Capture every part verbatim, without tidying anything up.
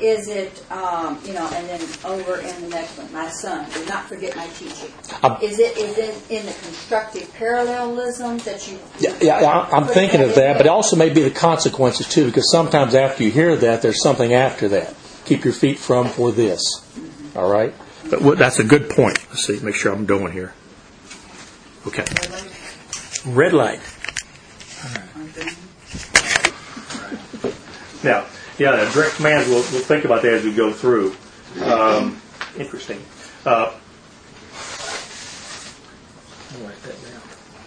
is it, um, you know, and then over in the next one, my son, do not forget my teaching. I'm, is it is it in the constructive parallelism that you... Yeah, yeah I'm thinking of that, but it also may be the consequences too, because sometimes after you hear that, there's something after that. Keep your feet from for this. Mm-hmm. All right? But what, that's a good point. Let's see, make sure I'm doing here. Okay. Red light. All right. Now, yeah, the direct commands, we'll, we'll think about that as we go through. Um, interesting. Uh, I'll write that down.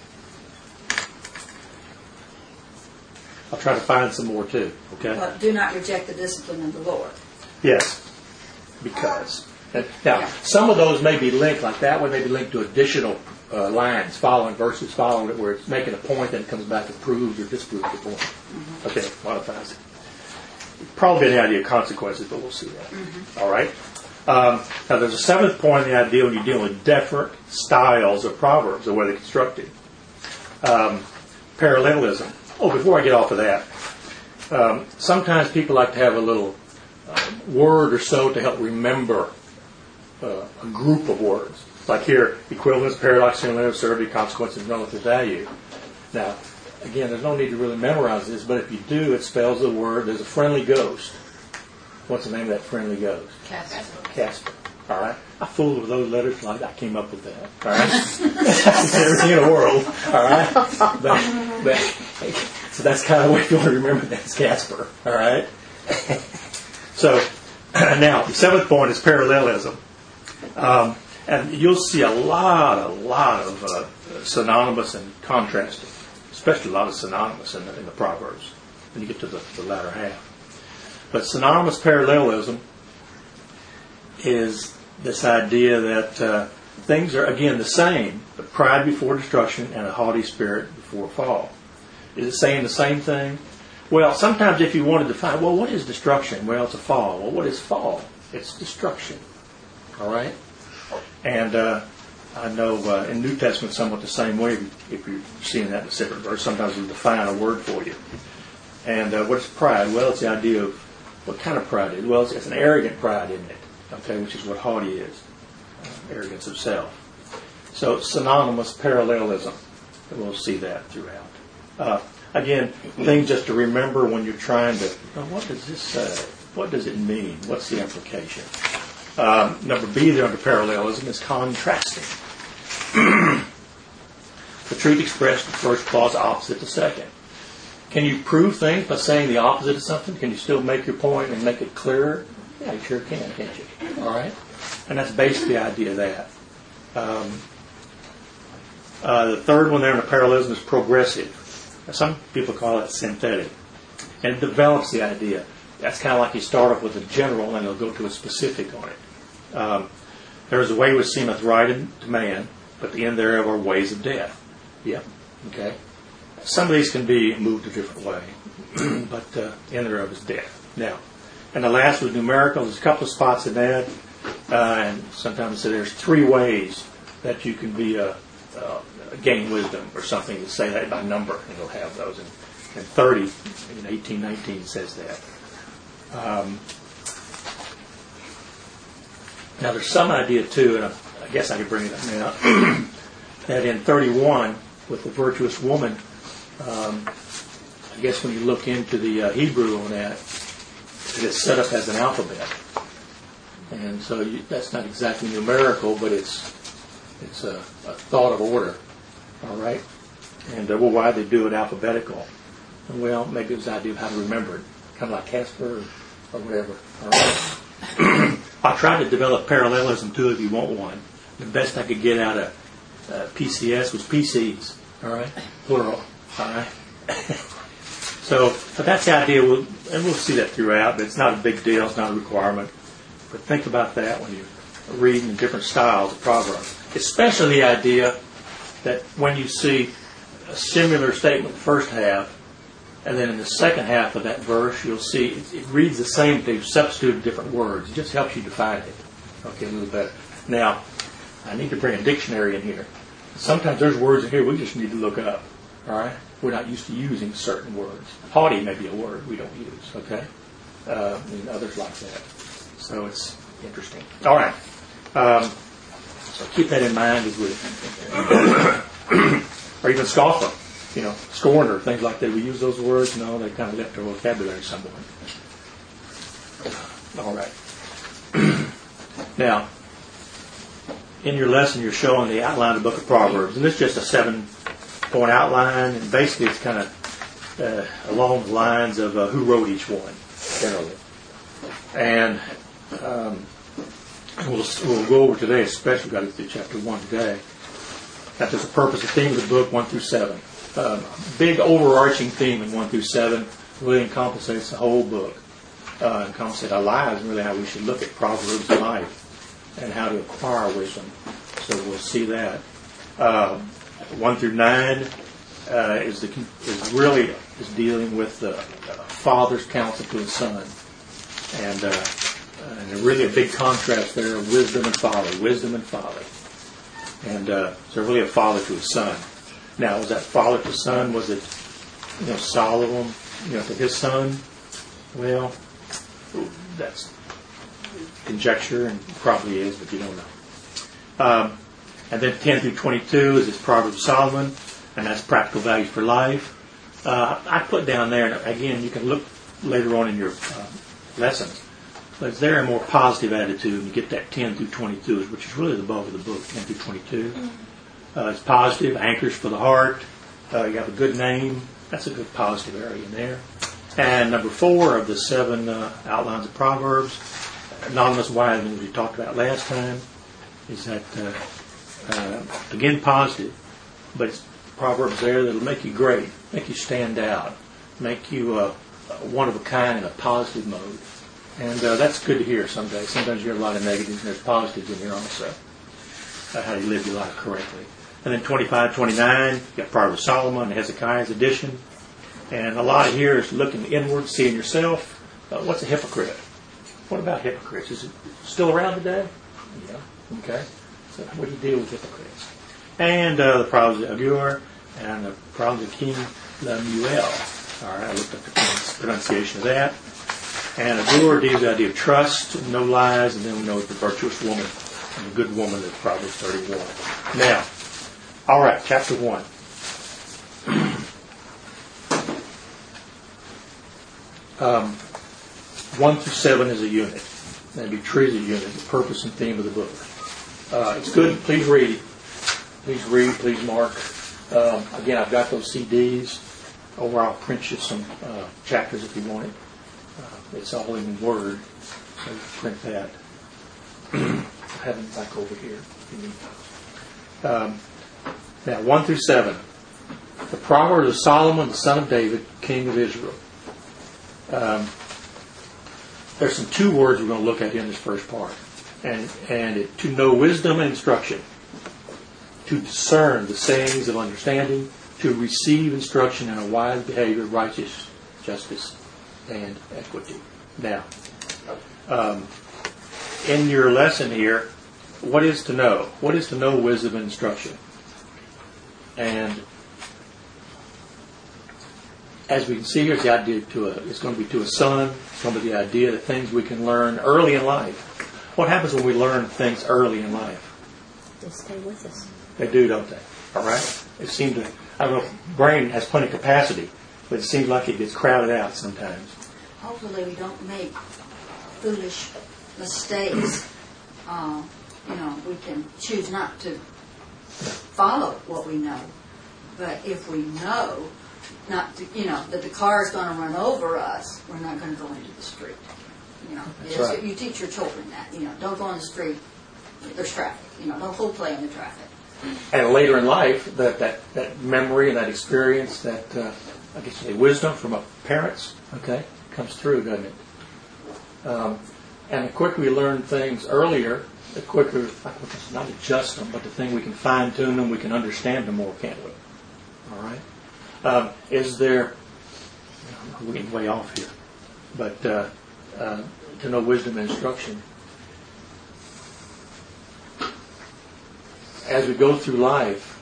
I'll try to find some more too, okay? Well, do not reject the discipline of the Lord. Yes, because. And now, yeah. Some of those may be linked, like that one may be linked to additional uh, lines, following verses, following it, where it's making a point, then it comes back and proves or disproves the point. Mm-hmm. Okay, modifies it. Probably the idea of consequences, but we'll see that. Mm-hmm. All right? Um, now, there's a seventh point in the idea when you're dealing with different styles of proverbs, the way they're constructed. Um, parallelism. Oh, before I get off of that, um, sometimes people like to have a little uh, word or so to help remember uh, a group of words. Like here, equivalence, paradox, similarity, absurdity, consequences, and relative value. Now, again, there's no need to really memorize this, but if you do, it spells the word. There's a friendly ghost. What's the name of that friendly ghost? Casper. Casper. All right. I fooled with those letters like I came up with that. All right. That's everything in the world. All right. But, but, so that's kind of the way you want to remember that. It's Casper. All right. So now the seventh point is parallelism, um, and you'll see a lot, a lot of uh, synonymous and contrasting. Especially a lot of synonymous in the, in the Proverbs when you get to the, the latter half. But synonymous parallelism is this idea that uh, things are, again, the same, but pride before destruction and a haughty spirit before fall. Is it saying the same thing? Well, sometimes if you wanted to find, well, what is destruction? Well, it's a fall. Well, what is fall? It's destruction. All right? And uh, I know uh, in New Testament somewhat the same way if you're seeing that in a separate verse. Sometimes we define a word for you. And uh, what's pride? Well, it's the idea of what kind of pride is. Well, it's, it's an arrogant pride, isn't it? Okay, which is what haughty is. Uh, arrogance of self. So synonymous parallelism. We'll see that throughout. Uh, again, things just to remember when you're trying to, oh, what does this say? What does it mean? What's the implication? Um, number B there under parallelism is contrasting. The truth expressed in the first clause opposite the second. Can you prove things by saying the opposite of something? Can you still make your point and make it clearer? Yeah, you sure can, can't you? All right? And that's basically the idea of that. Um, uh, the third one there in the parallelism is progressive. Now, some people call it synthetic. And it develops the idea. That's kind of like you start off with a general and you'll go to a specific on it. Um, there is a way which seemeth right unto man, but the end thereof are ways of death. Yep. Okay. Some of these can be moved a different way, but uh, the end thereof is death. Now, and the last was numerical. There's a couple of spots in that, uh, and sometimes so there's three ways that you can be a, a gain wisdom or something to say that by number, and you'll have those. And, and thirty in eighteen nineteen says that. Um, now, there's some idea too, and I, I guess I could bring it up now, that in thirty-one with the virtuous woman. Um, I guess when you look into the uh, Hebrew on that, it's set up as an alphabet, and so you, that's not exactly numerical, but it's it's a, a thought of order. All right, and uh, well, why they do it alphabetical? Well, maybe it was the idea of how to remember it, kind of like Casper or, or whatever. All right. I tried to develop parallelism too, if you want one. The best I could get out of uh, P C S was P Cs. All right, plural. All right. So, but that's the idea, we'll, and we'll see that throughout. But it's not a big deal. It's not a requirement. But think about that when you're reading different styles of Proverbs, especially the idea that when you see a similar statement in the first half, and then in the second half of that verse, you'll see it, it reads the same thing, substituted different words. It just helps you define it. Okay, a little better. Now, I need to bring a dictionary in here. Sometimes there's words in here we just need to look up. All right? We're not used to using certain words. Haughty may be a word we don't use, okay? uh, and others like that. So it's interesting. All right. Um, so keep that in mind as we, or even scoffer, you know, scorner, things like that. We use those words. No, they kind of left our vocabulary somewhere. All right. Now, in your lesson, you're showing the outline of the book of Proverbs, and this is just a seven-point outline, and basically it's kind of uh, along the lines of uh, who wrote each one, generally. And um, we'll, we'll go over today, especially got to through chapter one today. That there's a purpose, a theme of the book, one through seven. Um, big overarching theme in one through seven really encompasses the whole book. Uh, encompasses our lives and really how we should look at Proverbs in life and how to acquire wisdom. So we'll see that. Uh, one through nine uh, is the is really is dealing with the uh, father's counsel to his son, and uh, and really a big contrast there of wisdom and folly, wisdom and folly, and uh, so really a father to his son. Now, was that father to son? Was it you know Solomon you know to his son? Well, that's conjecture, and probably is, but you don't know. Um, and then ten through twenty-two is this Proverbs of Solomon, and that's practical values for life. Uh, I put down there, and again, you can look later on in your uh, lessons, but it's there a more positive attitude, and you get that ten through twenty-two, which is really the bulk of the book, ten through twenty-two. Uh, it's positive, anchors for the heart. Uh, you have a good name. That's a good positive area in there. And number four of the seven uh, outlines of Proverbs, anonymous wiseman, as we talked about last time, is that, uh, uh, again, positive, but it's Proverbs there that will make you great, make you stand out, make you uh, one of a kind in a positive mode. And uh, that's good to hear some days. Sometimes you hear a lot of negatives, and there's positives in here also, uh, how you live your life correctly. And then twenty-five, twenty-nine, you got Proverbs of Solomon and Hezekiah's edition. And a lot of here is looking inward, seeing yourself. Uh, what's a hypocrite? What about hypocrites? Is it still around today? Yeah. Okay. So what do you deal with hypocrites? And uh, the Proverbs of Agur and the Proverbs of King Lemuel. All right, I looked up the pronunciation of that. And Agur deals with the idea of trust, no lies, and then we know the virtuous woman and the good woman of Proverbs thirty-one. Now, all right, chapter one. Um, one through seven is a unit. That'd be true as a unit, the purpose and theme of the book. Uh, it's good. Please read. Please read. Please mark. Um, again, I've got those C Ds. Over, I'll print you some uh, chapters if you want it. Uh, it's all in Word, so you can print that. I have them back over here. If you need. Um, now, one through seven. The Proverbs of Solomon, the son of David, king of Israel. Um, there's some two words we're going to look at in this first part, and and it, to know wisdom and instruction, to discern the sayings of understanding, to receive instruction in a wise behavior, righteous justice, and equity. Now, um, in your lesson here, what is to know? What is to know wisdom and instruction? And as we can see here, it's the idea to a, it's going to be to a son. It's going to be the idea that things we can learn early in life. What happens when we learn things early in life? They stay with us. They do, don't they? All right. It seems to. I don't know if the brain has plenty of capacity, but it seems like it gets crowded out sometimes. Hopefully, we don't make foolish mistakes. Uh, you know, we can choose not to follow what we know, but if we know. Not to, you know, that the car is going to run over us, we're not going to go into the street. You know, That's right. You teach your children that. You know, don't go in the street. There's traffic. You know, don't full play in the traffic. And later in life, that that, that memory and that experience, that uh, I guess you say wisdom from our parents, okay, comes through, doesn't it? Um, and the quicker we learn things earlier, the quicker, not adjust them, but the thing we can fine tune them, we can understand them more, can't we? All right. Um, is there, we're getting way off here, but uh, uh, to know wisdom and instruction. As we go through life,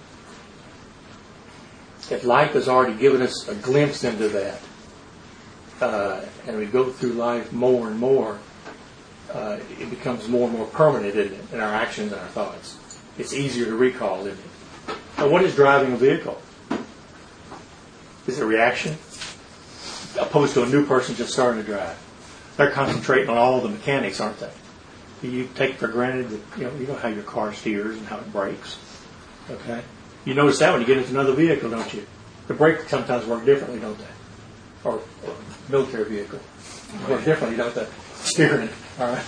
if life has already given us a glimpse into that, uh, and we go through life more and more, uh, it becomes more and more permanent, isn't it, in our actions and our thoughts. It's easier to recall, isn't it? Now, what is driving a vehicle? Is it a reaction? Opposed to a new person just starting to drive. They're concentrating on all the mechanics, aren't they? You take for granted that you know you know how your car steers and how it brakes. Okay, you notice that when you get into another vehicle, don't you? The brakes sometimes work differently, don't they? Or, or military vehicle work differently, don't they? Steering, all right.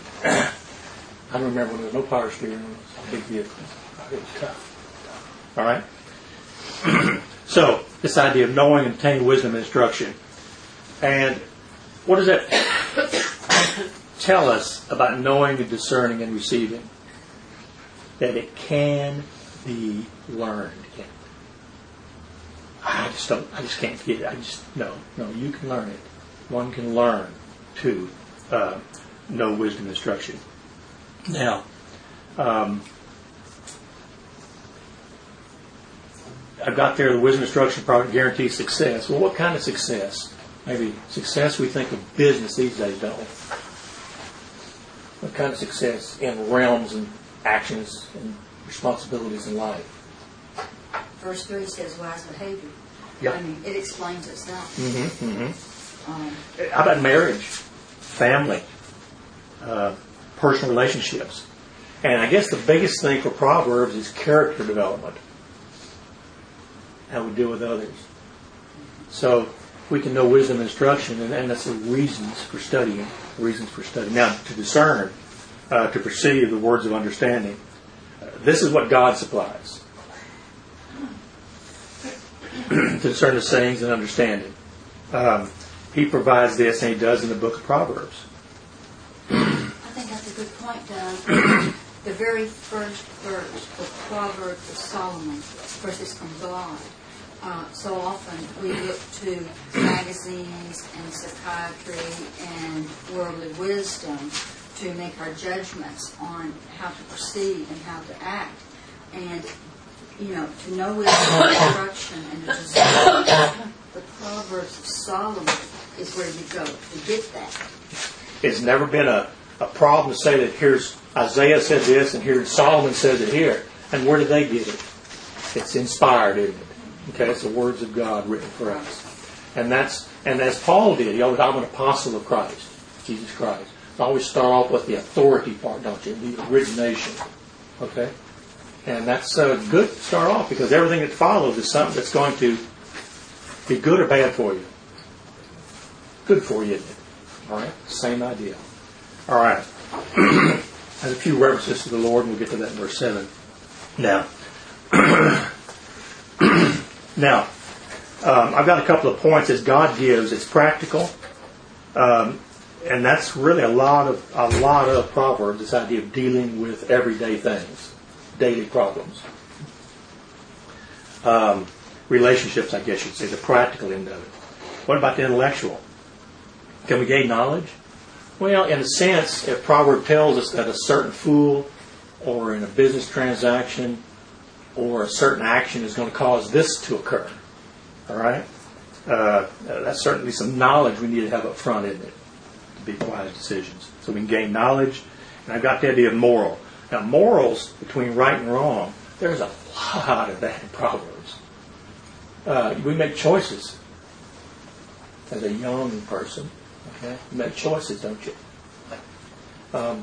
I remember when there was no power steering on those big vehicles. It was tough. All right. So this idea of knowing and obtaining wisdom and instruction, and what does that tell us about knowing and discerning and receiving? That it can be learned. I just don't. I just can't get it. I just no, no. You can learn it. One can learn to uh, know wisdom and instruction. Now, um, I've got there the wisdom and instruction product guarantees success. Well, what kind of success? Maybe success we think of business these days, don't we? What kind of success in realms and actions and responsibilities in life? Verse three says wise behavior. Yep. I mean, it explains itself. Mm-hmm, mm-hmm. Um, How about marriage, family, uh, personal relationships? And I guess the biggest thing for Proverbs is character development. How we deal with others. So we can know wisdom and instruction, and, and that's the reasons for studying. Reasons for studying. Now, to discern, uh, to perceive the words of understanding. Uh, this is what God supplies. To discern the sayings and understanding. Um, he provides this, and he does in the book of Proverbs. I think that's a good point, Doug. The very first verse of Proverbs of Solomon, of course, is from God. Uh, so often we look to magazines and psychiatry and worldly wisdom to make our judgments on how to proceed and how to act. And, you know, to know wisdom and instruction and to discern the Proverbs of Solomon is where you go to get that. It's never been a, a problem to say that here's Isaiah said this and here's Solomon says it here. And where did they get it? It's inspired, isn't it? Okay, it's the words of God written for us. And that's and as Paul did, he always, I'm an apostle of Christ, Jesus Christ. So always start off with the authority part, don't you? The origination. Okay? And that's uh, good to start off because everything that follows is something that's going to be good or bad for you. Good for you, isn't it? All right? Same idea. All right. There's a few references to the Lord, and we'll get to that in verse seven. Now, now, um, I've got a couple of points as God gives. It's practical, um, and that's really a lot of a lot of Proverbs. This idea of dealing with everyday things, daily problems, um, relationships. I guess you'd say the practical end of it. What about the intellectual? Can we gain knowledge? Well, in a sense, if Proverb tells us that a certain fool or in a business transaction or a certain action is going to cause this to occur, all right? Uh, that's certainly some knowledge we need to have up front, isn't it, to be wise decisions. So we can gain knowledge. And I've got the idea of moral. Now, morals between right and wrong, there's a lot of that in Proverbs. Uh, we make choices as a young person. Okay? You make choices, don't you? Um,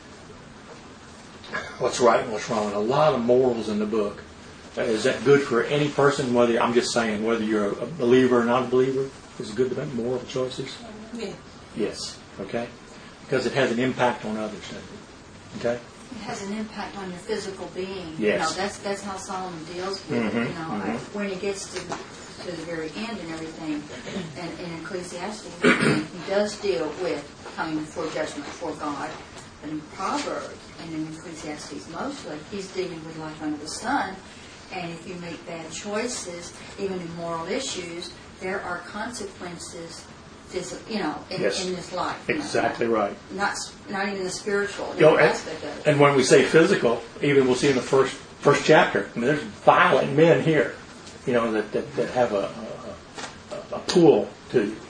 what's right and what's wrong? A lot of morals in the book. Uh, is that good for any person? Whether I'm just saying whether you're a believer or not a believer, is it good to make moral choices? Yeah. Yes. Okay? Because it has an impact on others, doesn't it? Okay? It has an impact on your physical being. Yes. You know, that's that's how Solomon deals with Mm-hmm, it. You know, mm-hmm. when he gets to to the very end and everything, and in Ecclesiastes, he does deal with coming before judgment before God. But in Proverbs and in Ecclesiastes mostly, he's dealing with life under the sun. And if you make bad choices, even in moral issues, there are consequences. You know, in, Yes. in this life. Exactly you know, right. Not not even the spiritual You know, aspect of it. and when we say physical, even we'll see in the first first chapter, I mean, there's violent men here, you know, that, that, that have a, a, a pull to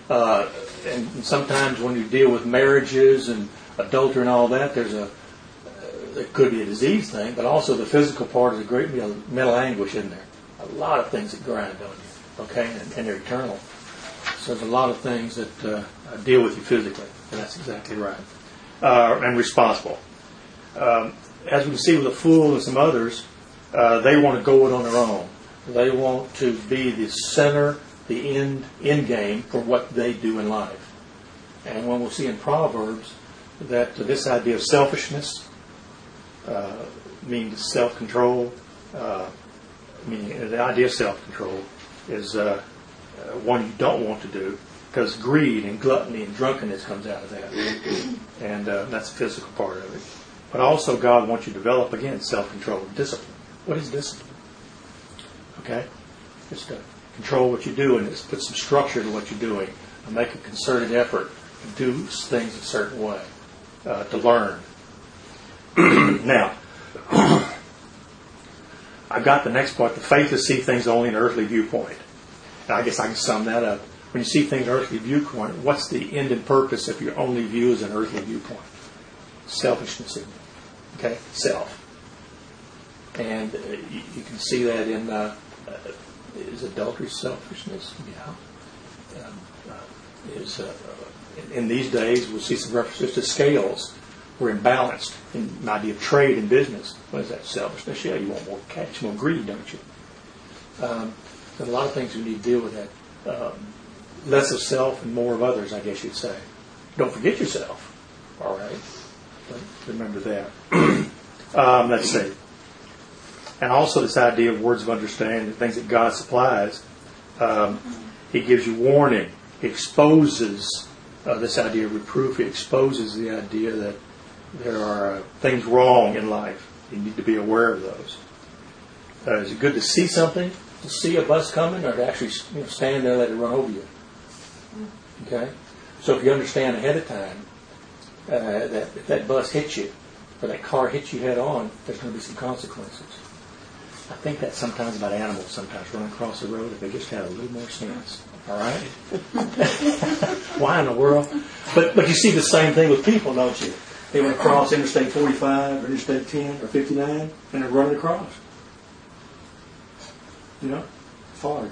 Uh, and sometimes when you deal with marriages and adultery and all that, there's a uh, it could be a disease thing, but also the physical part is a great deal of mental anguish in there. A lot of things that grind on you, okay, and, and they're eternal. So there's a lot of things that uh, deal with you physically, and that's exactly right. Uh, and responsible. Um, as we can see with the fool and some others, uh, they want to go it on their own. They want to be the center, the end, end game for what they do in life. And when we'll see in Proverbs that this idea of selfishness, uh, meaning self-control, uh, meaning the idea of self-control is uh, uh, one you don't want to do, because greed and gluttony and drunkenness comes out of that. And uh, that's the physical part of it. But also God wants you to develop, again, self-control, discipline. What is discipline? Okay? Just to control what you do and just put some structure to what you're doing and make a concerted effort to do things a certain way, uh, to learn. Now, I've got the next part. The faith to see things only in an earthly viewpoint. Now, I guess I can sum that up. When you see things in an earthly viewpoint, what's the end and purpose if your only view is an earthly viewpoint? Selfishness, isn't it? Okay? Self. And uh, you, you can see that in, uh, uh, is adultery selfishness? Yeah. Um, uh, is uh, in these days, we'll see some references to scales. We're imbalanced in the idea of trade and business. What is that? Selfishness? Yeah, you want more cash, more greed, don't you? Um, there's a lot of things we need to deal with that. Um, less of self and more of others, I guess you'd say. Don't forget yourself. All right? But remember that. um, let's see. And also this idea of words of understanding, things that God supplies. Um, he gives you warning. He exposes uh, this idea of reproof. He exposes the idea that there are uh, things wrong in life. You need to be aware of those. Uh, is it good to see something, to see a bus coming, or to actually you know, stand there and let it run over you? Okay? So if you understand ahead of time uh, that if that bus hits you, or that car hits you head on, there's going to be some consequences. I think that's sometimes about animals sometimes running across the road if they just had a little more sense. All right? Why in the world? But but you see the same thing with people, don't you? They went across Interstate forty-five or Interstate ten or fifty-nine and they're running across. You know? It's hard.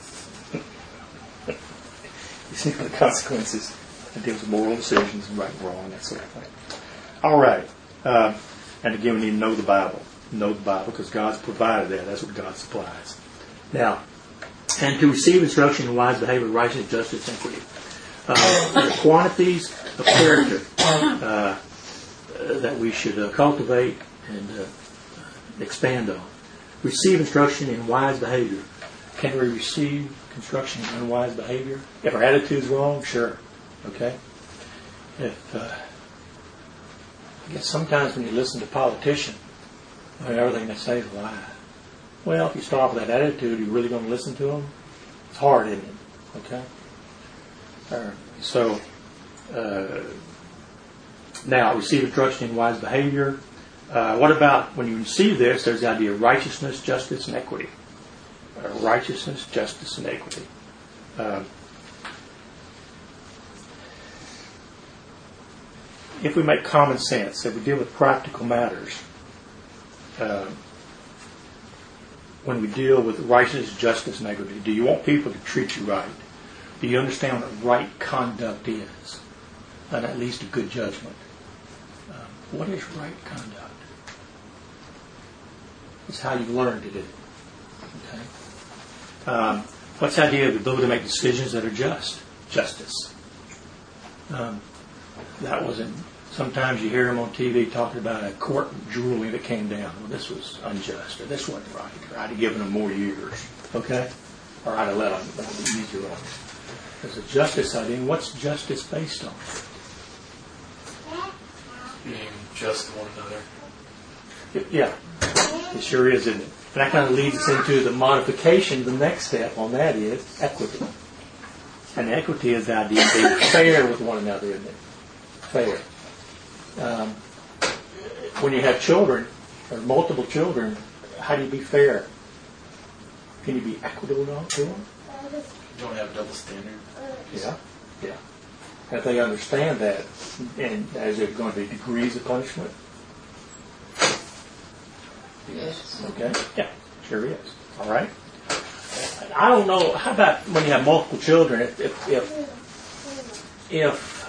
You see the consequences. It deals with moral decisions and right and wrong, that sort of thing. All right. Uh, and again, we need to know the Bible. Know the Bible because God's provided that. That's what God supplies. Now, and to receive instruction in wise behavior, righteousness, justice, equity. Uh, the quantities of character uh, that we should uh, cultivate and uh, expand on. Receive instruction in wise behavior. Can we receive instruction in unwise behavior? If our attitude's wrong, sure. Okay? If uh, I guess sometimes when you listen to politicians, everything they say is a lie. Well, if you start off with that attitude, you're really going to listen to them? It's hard, isn't it? Okay? Uh, so, uh, now, receive instruction in wise behavior. Uh, what about when you receive this, there's the idea of righteousness, justice, and equity. Uh, righteousness, justice, and equity. Uh, if we make common sense, if we deal with practical matters, uh, when we deal with righteousness, justice, and equity, do you want people to treat you right? Do you understand what right conduct is? And at least a good judgment. Um, what is right conduct? It's how you learn to do it. Okay. Um, what's the idea of the ability to make decisions that are just? Justice. Um, that wasn't. Sometimes you hear them on T V talking about a court ruling that came down. Well, this was unjust, or this wasn't right, or I'd have given them more years, okay? Or I'd have let them, let them easier on them. There's a justice idea. And what's justice based on? Being just to one another. Yeah, it sure is, isn't it? And that kind of leads us into the modification. The next step on that is equity. And equity is the idea of being fair with one another, isn't it? Fair. Um, when you have children, or multiple children, how do you be fair? Can you be equitable to them? You don't have a double standard. Yeah. Yeah. If they understand that, and is there going to be degrees of punishment? Yes. Okay. Yeah, sure is. All right. I don't know. How about when you have multiple children? If if if, if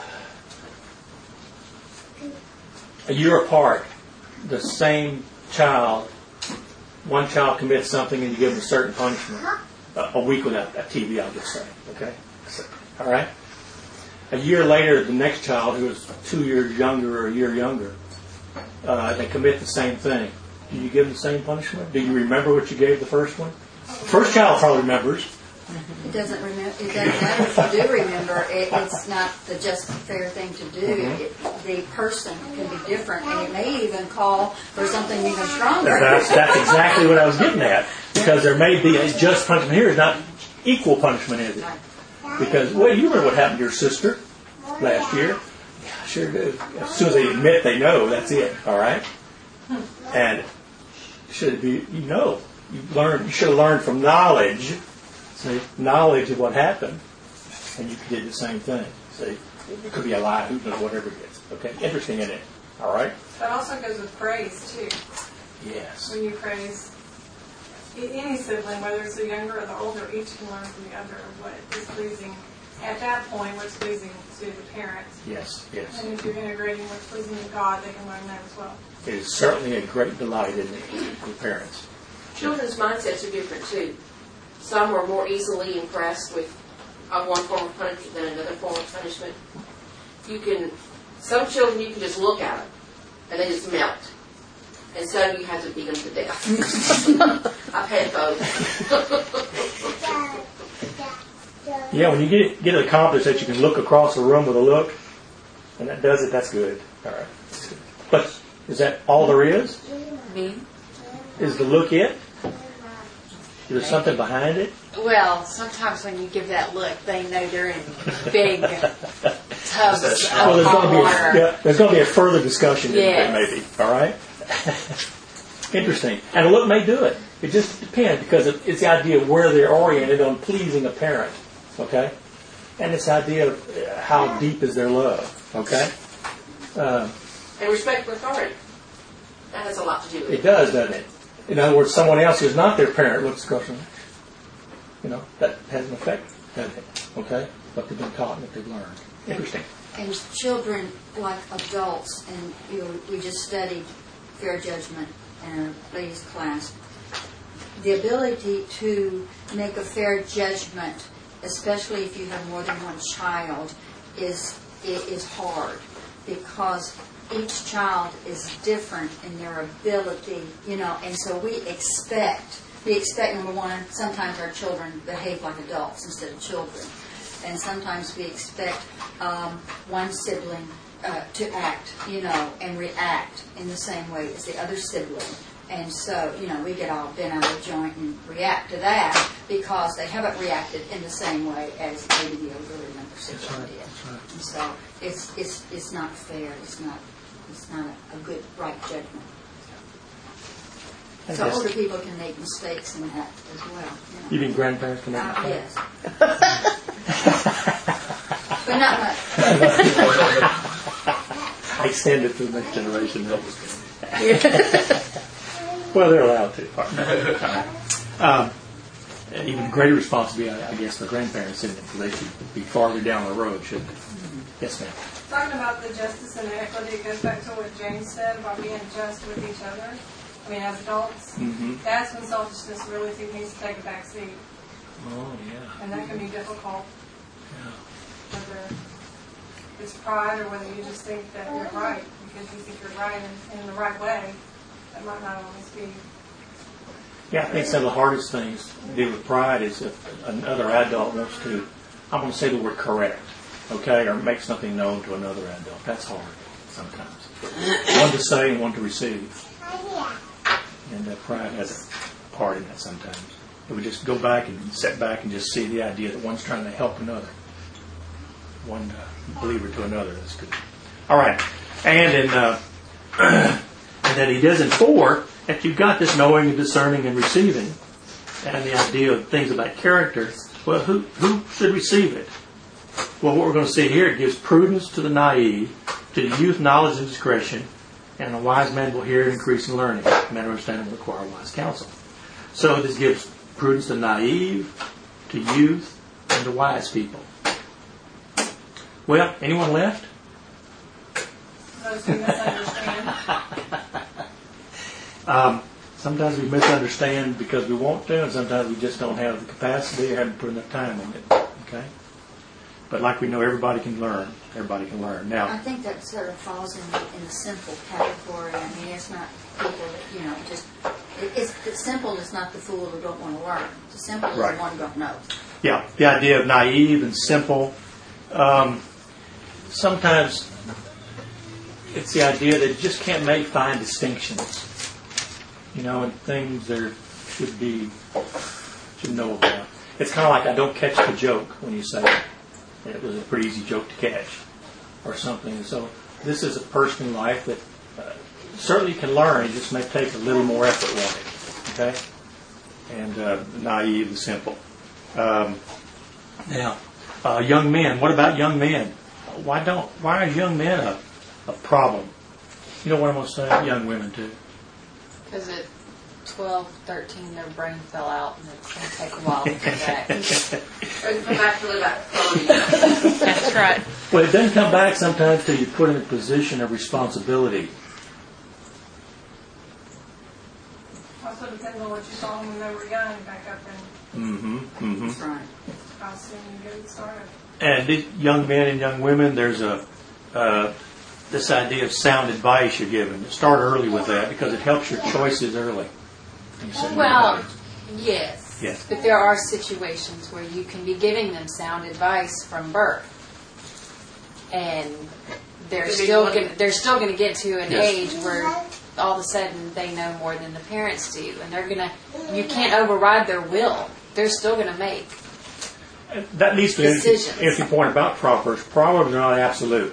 a year apart, the same child, one child commits something, and you give them a certain punishment, uh, a week without a T V, I'll just say. Okay. So, all right. A year later, the next child, who is two years younger or a year younger, uh, they commit the same thing. Do you give them the same punishment? Do you remember what you gave the first one? The first child probably remembers. It doesn't remember. It doesn't matter if you do remember. It, it's not the just fair thing to do. Mm-hmm. It, the person can be different, and it may even call for something even stronger. That's, that's exactly what I was getting at. Because there may be a just punishment here, is not equal punishment, is it? Because, well, you remember what happened to your sister last year? Yeah, I sure do. As soon as they admit they know, that's it. All right? And should it be, you know, you learned, you should have learned from knowledge, see, knowledge of what happened, and you did the same thing. See, it could be a lie, who knows, whatever it is. Okay, interesting, isn't it? All right. That also goes with praise too. Yes. When you praise any sibling, whether it's the younger or the older, each can learn from the other what is pleasing. At that point, what's pleasing to the parent. Yes. Yes. And if you're integrating what's pleasing to God, they can learn that as well. It is certainly a great delight, isn't it, for parents? Children's mindsets are different too. Some are more easily impressed with uh, one form of punishment than another form of punishment. You can, some children you can just look at them and they just melt, and some you have to beat them to death. I've had both. Yeah, when you get get it accomplished that you can look across the room with a look, and that does it, that's good. All right. But is that all there is? Me? Is the look it? Is there something behind it? Well, sometimes when you give that look, they know they're in big tubs of Well, there's hot going to be a, water. yeah, there's going to be a further discussion in Yes. there, maybe. All right. Interesting. And a look may do it. It just depends because it, it's the idea of where they're oriented on pleasing a parent. Okay, and it's the idea of uh, how deep is their love. Okay. Uh, And respect for authority. That has a lot to do with It it. does, doesn't it? In other words, someone else who's not their parent looks across them. You know, that has an effect, doesn't it? Okay? What they've been taught and what they've learned. Interesting. And children, like adults, and you know, we just studied fair judgment in our latest class. The ability to make a fair judgment, especially if you have more than one child, is it is hard because each child is different in their ability, you know, and so we expect, we expect, number one, sometimes our children behave like adults instead of children. And sometimes we expect um, one sibling uh, to act, you know, and react in the same way as the other sibling. And so, you know, we get all bent out of joint and react to that because they haven't reacted in the same way as maybe the older or younger sibling right, did. that's right. And so it's it's it's not fair. It's not it's not a, a good right judgment. I So guess- older people can make mistakes in that as well. You mean grandparents can make Uh, mistakes? yes. But not much. I extend it to the next generation. Well, they're allowed to. All right. Um, even greater responsibility, I guess, for grandparents, isn't it? Because they should be farther down the road, shouldn't they? Yes, ma'am. Talking about the justice and the equity, it goes back to what James said about being just with each other. I mean, as adults, Mm-hmm. that's when selfishness really needs to take a back seat. Oh, yeah. And that can be difficult, yeah. whether it's pride or whether you just think that you're right because you think you're right in, in the right way. That might not always be. Yeah, I think some of the hardest things to do with pride is if another adult wants to, I'm going to say the word correct, okay, or make something known to another adult. That's hard sometimes. One to say and one to receive. And uh, pride has a part in that sometimes. If we just go back and sit back and just see the idea that one's trying to help another. One uh, believer to another. That's good. All right. And in uh, and then he does in four, that you've got this knowing and discerning and receiving, and the idea of things about character. Well, who who should receive it? Well, what we're going to see here, it gives prudence to the naive, to the youth knowledge and discretion, and a wise man will hear and increase in learning. Men of understanding will require wise counsel. So this gives prudence to naive, to youth, and to wise people. Well, anyone left? Those who misunderstand. Um, sometimes we misunderstand because we want to, and sometimes we just don't have the capacity or haven't put enough time in it. Okay? But like we know, everybody can learn. Everybody can learn. I Now, think that sort of falls in the, in the simple category. I mean, it's not people that, you know, just, it, it's, the simple is not the fool who don't want to learn. The simple is Right. the one who don't know. yeah, the idea of naive and simple. Um, sometimes it's the idea that you just can't make fine distinctions. You know, and things there should be, should know about. It's kind of like I don't catch the joke when you say it. It was a pretty easy joke to catch, or something. So this is a person in life that uh, certainly can learn. It just may take a little more effort on it. Okay, and uh, naive and simple. Um, now, uh, young men. What about young men? Why don't? Why are young men a, a problem? You know what I'm going to say? Young women too. Because at twelve, thirteen, their brain fell out, and it's going to take a while to get back. Or you come back to live out thirty. That's right. Well, it doesn't come back sometimes till you put in a position of responsibility. Also depends on what you saw them when they were young, back up and Mm-hmm. Mm-hmm. That's right. how soon you get started. And these young men and young women, there's a uh, this idea of sound advice you're given. Start early with that because it helps your choices early. You say, Well, yes. Yes. But there are situations where you can be giving them sound advice from birth, and they're Maybe still one- gonna, they're still going to get to an Yes. age where all of a sudden they know more than the parents do, and they're gonna you can't override their will. They're still going to make. that leads to an Decisions. interesting point about Proverbs. Proverbs are not absolute.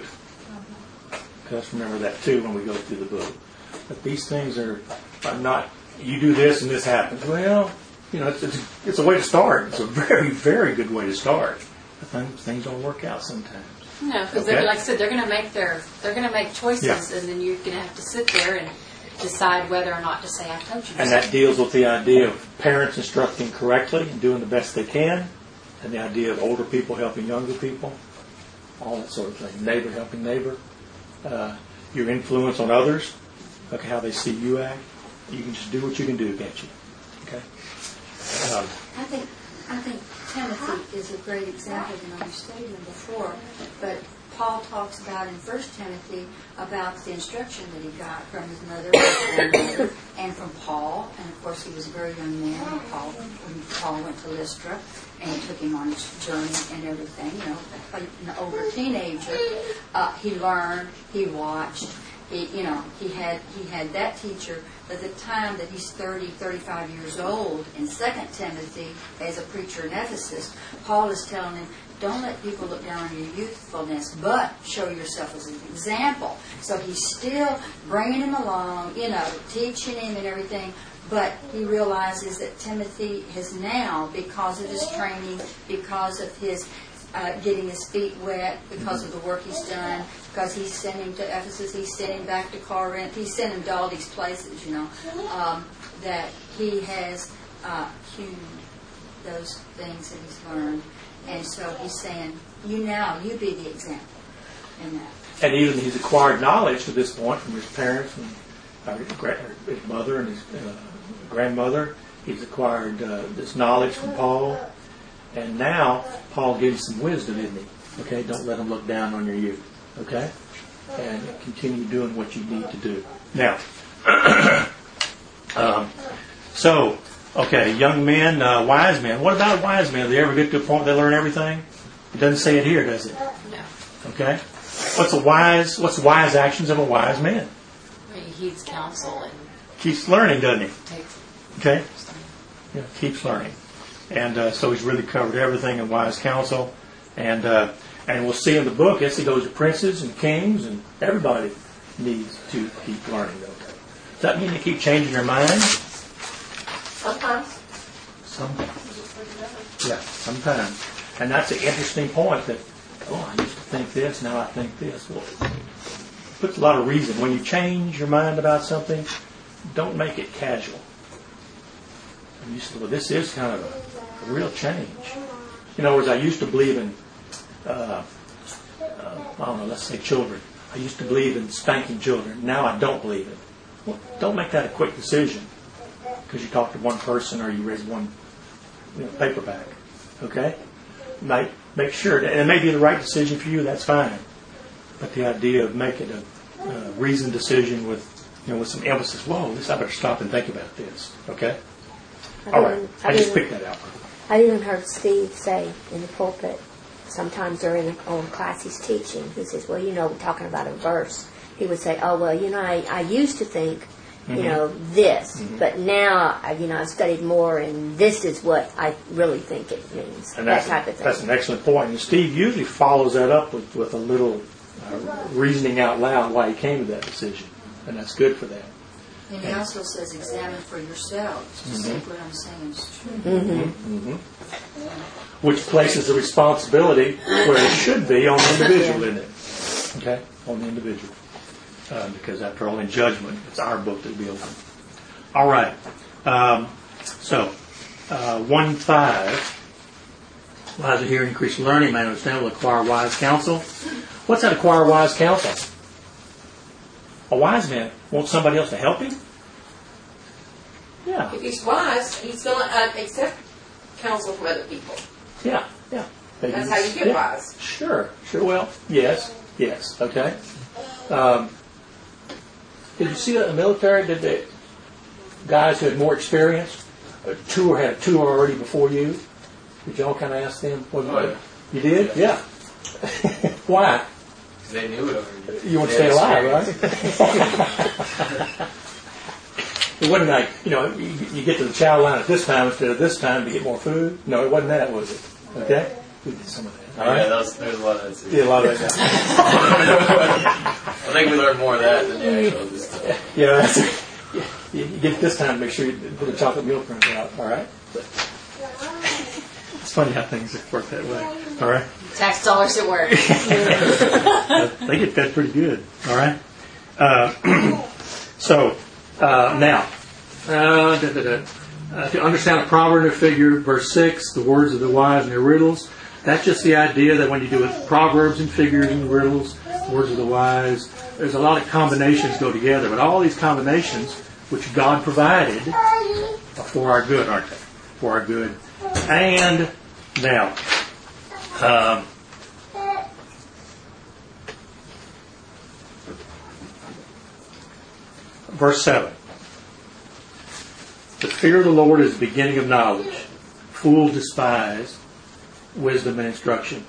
Let's remember that too when we go through the book. But these things are, are not. You do this and this happens. Well, you know, it's, it's, it's a way to start. It's a very, very good way to start. But things, things don't work out sometimes. No, because Okay. like I said, they're going to make their they're going to make choices, Yeah. and then you're going to have to sit there and decide whether or not to say I told you. And so. that deals with the idea of parents instructing correctly and doing the best they can, and the idea of older people helping younger people, all that sort of thing. Neighbor helping neighbor. Uh, your influence on others, look how they see you act. You can just do what you can do, can't you? Okay. Um, I think I think Timothy is a great example. You know, we studied him before, but Paul talks about in First Timothy about the instruction that he got from his mother and grandmother, and from Paul. And of course, he was a very young man when Paul when Paul went to Lystra, and he took him on his journey and everything. You know, an older teenager, uh, he learned, he watched. He, you know, he had he had that teacher. At the time that he's thirty, thirty-five years old, in Second Timothy, as a preacher in Ephesus, Paul is telling him, don't let people look down on your youthfulness, but show yourself as an example. So he's still bringing him along, you know, teaching him and everything, but he realizes that Timothy has now, because of his training, because of his uh, getting his feet wet, because of the work he's done, because he's sent him to Ephesus, he's sent him back to Corinth, he's sent him to all these places, you know, um, that he has uh, hewn those things that he's learned. And so he's saying, you now, you be the example in that. and even he's acquired knowledge to this point from his parents and uh, his, gra- his mother and his uh, grandmother. He's acquired uh, this knowledge from Paul. And now, Paul gives some wisdom, isn't he? Okay, don't let them look down on your youth. Okay? And continue doing what you need to do. Now, um, so, okay, young men, uh, wise men. What about wise men? Do they ever get to a point where they learn everything? It doesn't say it here, does it? No. Okay? What's a wise, what's the wise actions of a wise man? He heeds counsel and Keeps learning, doesn't he? takes. Okay? Yeah, keeps learning. And uh, so he's really covered everything in wise counsel. And uh, and we'll see in the book, yes, he goes to princes and kings, and everybody needs to keep learning. Okay. Does that mean you keep changing your mind? Sometimes. Some, yeah, sometimes. And that's an interesting point, that oh, I used to think this, now I think this. Well, it puts a lot of reason. When you change your mind about something, don't make it casual. And you say, well, this is kind of a, a real change. In other words, I used to believe in, uh, uh, I don't know, let's say children. I used to believe in spanking children. Now I don't believe it. Well, don't make that a quick decision because you talked to one person or you read one you know, paperback. Okay? Make, make sure, that, and it may be the right decision for you, that's fine. But the idea of making a, a reasoned decision with, you know, with some emphasis, whoa, this I better stop and think about this. Okay? All right. I just picked that out. I even heard Steve say in the pulpit, sometimes during the old class he's teaching, he says, well, you know, we're talking about a verse. He would say, oh, well, you know, I, I used to think, you mm-hmm. know, this, mm-hmm. but now, I, you know, I've studied more, and this is what I really think it means. And that type of thing. That's an excellent point. And Steve usually follows that up with, with a little uh, reasoning out loud why he came to that decision. And that's good for that. And he also says, examine for yourselves to see Mm-hmm. what I'm saying is true. Mm-hmm. Mm-hmm. Which places the responsibility where it should be on the individual, isn't it? Okay? On the individual. Uh, because after all, in judgment, it's our book that will be open. All right. Um, so, uh, one five. Wise to hear, increase learning, man understand, will acquire wise counsel. What's that, acquire wise counsel? A wise man wants somebody else to help him? Yeah. If he's wise, he's going to uh, accept counsel from other people. Yeah, yeah. Maybe That's how you get yeah. wise. Sure, sure. Well, yes, yes. Okay. Um, did you see that in the military? Did the guys who had more experience, a tour had a tour already before you? Did y'all kind of ask them? What Oh, yeah. You did? Yeah. Why? They knew it already. You want to They stay had alive, experience. right? It wasn't like, you know, you, you get to the chow line at this time instead of this time to get more food. No, it wasn't that, was it? Okay? We did some of that. All right? Yeah, that was, there's a lot of that too. Did a lot of that. I think we learned more of that than the actual this stuff. Yeah, that's it. You, you get this time to make sure you put the chocolate milk runs out, all right? But it's funny how things work that way, all right? Tax dollars at work. They get fed pretty good, all right? Uh, so, uh, now, uh, da, da, da. Uh, to understand a proverb or figure, verse six, the words of the wise and their riddles, that's just the idea that when you do with proverbs and figures and riddles, words of the wise, there's a lot of combinations go together, but all these combinations, which God provided, are for our good, aren't they? For our good. And now, um, verse seven. The fear of the Lord is the beginning of knowledge. Fools despise wisdom and instruction.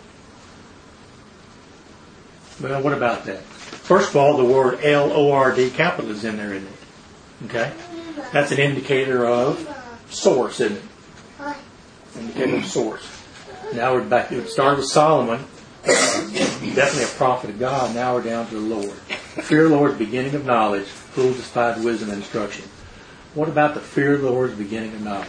Well, what about that? First of all, the word L O R D capital is in there, isn't it? Okay? That's an indicator of source, isn't it? Indicator of source. Now we're back. It started with Solomon. Definitely a prophet of God. Now we're down to the Lord. The fear of the Lord is the beginning of knowledge. Fools despise wisdom and instruction. What about the fear of the Lord is the beginning of knowledge?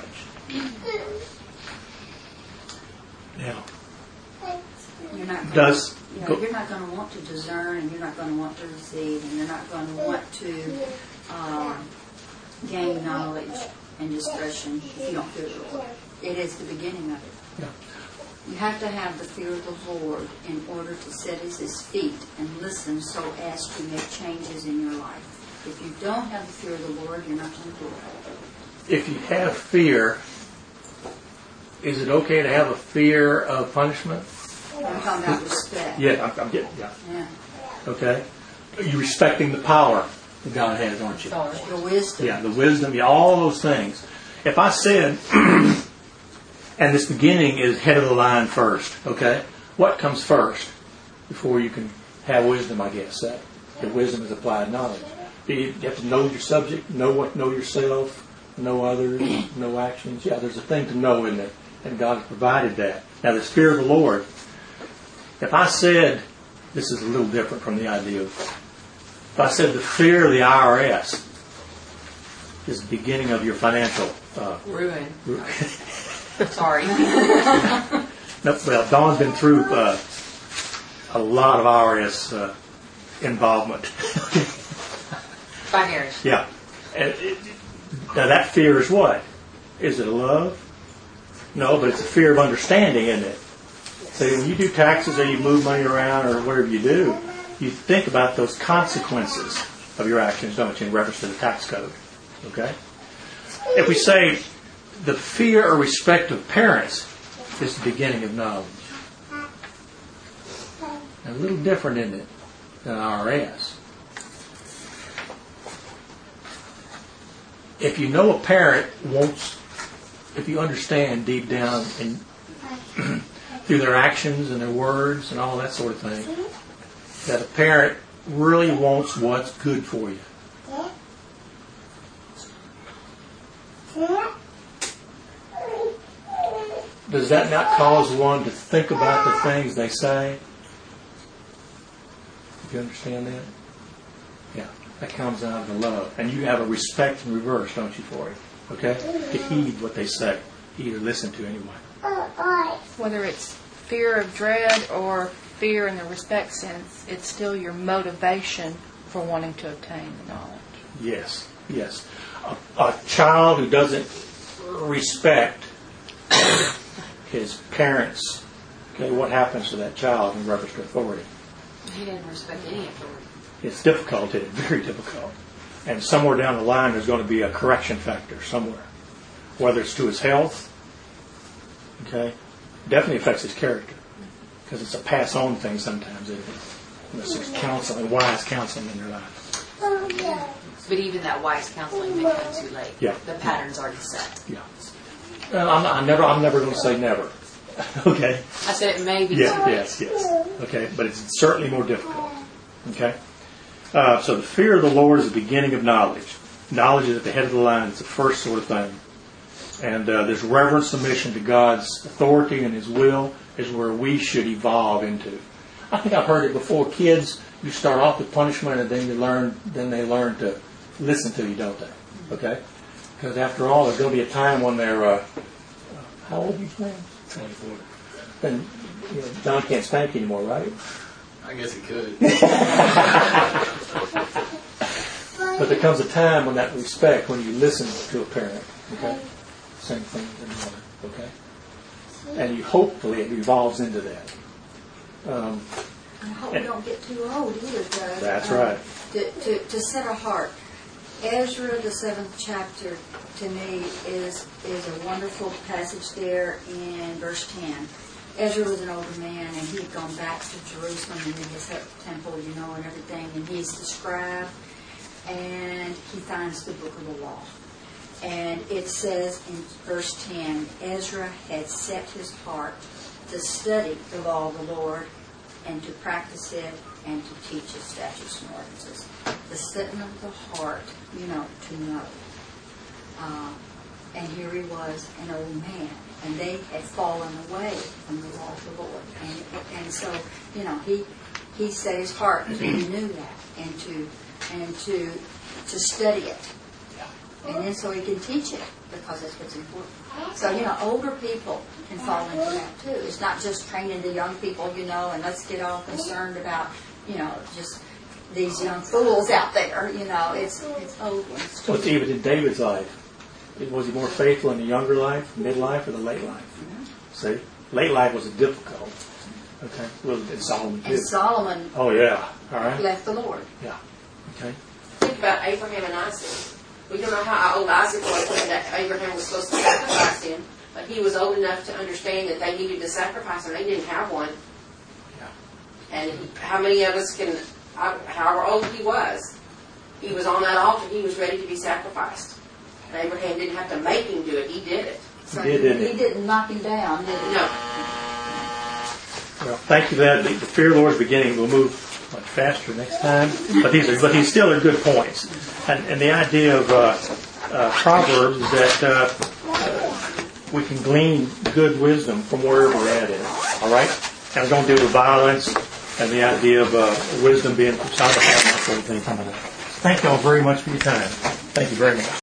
Now, You're not gonna, does you know, go, you're not going to want to discern, and you're not going to want to receive, and you're not going to want to um, gain knowledge and discretion if you don't fear the Lord. It is the beginning of it. yeah. You have to have the fear of the Lord in order to sit at His feet and listen so as to make changes in your life. If you don't have the fear of the Lord, you're not going to do it. If you have fear, is it okay to have a fear of punishment? I'm talking about respect. Yeah, I'm, I'm getting, yeah. Yeah. Okay? You're respecting the power that God has, aren't you? The wisdom. Yeah, the wisdom, yeah, all those things. If I said, and this beginning is head of the line first, okay? What comes first before you can have wisdom, I guess? That the wisdom is applied knowledge. You have to know your subject, know what, know yourself, know others, know actions. Yeah, there's a thing to know in it, and God has provided that. Now, the fear of the Lord. If I said, this is a little different from the idea of, if I said the fear of the I R S is the beginning of your financial uh, Ruin. ru- Sorry. no, well, Dawn's been through uh, a lot of I R S uh, involvement. By marriage. Yeah. And it, now that fear is what? Is it love? No, but it's a fear of understanding, isn't it? So when you do taxes or you move money around or whatever you do, you think about those consequences of your actions, don't you, in reference to the tax code. Okay? If we say the fear or respect of parents is the beginning of knowledge. A little different, isn't it, than I R S? If you know a parent wants, if you understand deep down and through their actions and their words and all that sort of thing, that a parent really wants what's good for you. Does that not cause one to think about the things they say? Do you understand that? Yeah, that comes out of the love. And you have a respect in reverse, don't you, for it? Okay? To heed what they say. Heed or listen to anyway. Whether it's fear of dread or fear in the respect sense, it's still your motivation for wanting to obtain the knowledge. Yes, yes. A, a child who doesn't respect his parents, okay, what happens to that child in reference to authority? He didn't respect any authority. It's difficult, it's very difficult. And somewhere down the line there's going to be a correction factor somewhere. Whether it's to his health, okay, definitely affects his character. Because it's a pass-on thing sometimes, isn't it? Unless there's counseling, wise counseling in their life. But even that wise counseling may come too late. Yeah. The pattern's already set. Yeah. Well, I'm, not, I'm never. I'm never going to say never. Okay. I said it may be Yeah. too late. Yes. Yes. Okay. But it's certainly more difficult. Okay. Uh, so the fear of the Lord is the beginning of knowledge. Knowledge is at the head of the line. It's the first sort of thing. And uh, there's reverent submission to God's authority and His will is where we should evolve into. I think I've heard it before. Kids, you start off with punishment, and then you learn. Then they learn to listen to you, don't they? Okay. Because after all, there's going to be a time when they're. Uh, how old are you, man? twenty-four. Then you know, John can't spank you anymore, right? I guess he could. But there comes a time when that respect, when you listen to a parent, okay? Same thing with another, okay? And you hopefully it evolves into that. Um, I hope we don't get too old either, Doug. That's Um, right. To, to, to set a heart. Ezra, the seventh chapter, to me, is is a wonderful passage there in verse ten. Ezra was an older man, and he had gone back to Jerusalem and in his temple, you know, and everything, and he's the scribe, and he finds the book of the law. And it says in verse ten, Ezra had set his heart to study the law of the Lord and to practice it and to teach his statutes and ordinances. The setting of the heart, you know, to know. Uh, and here he was, an old man, and they had fallen away from the law of the Lord. And, and so, you know, he he set his heart to renew that and to and to to study it. And then so he can teach it, because that's what's important. So, you know, older people can fall into that too. It's not just training the young people, you know, and let's get all concerned about, you know, just these young fools out there, you know. It's it's old ones too. What's even in David's life? Was he more faithful in the younger life, midlife, or the late life? Mm-hmm. See? Late life was difficult. Okay? Well, did Solomon too. And Solomon Oh, yeah. All right. left the Lord. Yeah. Okay. Think about Abraham and Isaac. We don't know how old Isaac was when that Abraham was supposed to sacrifice him, but he was old enough to understand that they needed to sacrifice him. They didn't have one. Yeah. And he, how many of us can, however old he was, he was on that altar, he was ready to be sacrificed. And Abraham didn't have to make him do it, he did it. So He did, didn't he? he didn't knock him down, did he? No. Well, thank you for that. The, the fear of the Lord is beginning. We'll move much faster next time. But these are, but these still are good points. And, and the idea of uh, uh, Proverbs is that uh, we can glean good wisdom from wherever we're at in it. All right? And we're going to deal with violence and the idea of uh, wisdom being personified and that sort of thing coming up. Thank you all very much for your time. Thank you very much.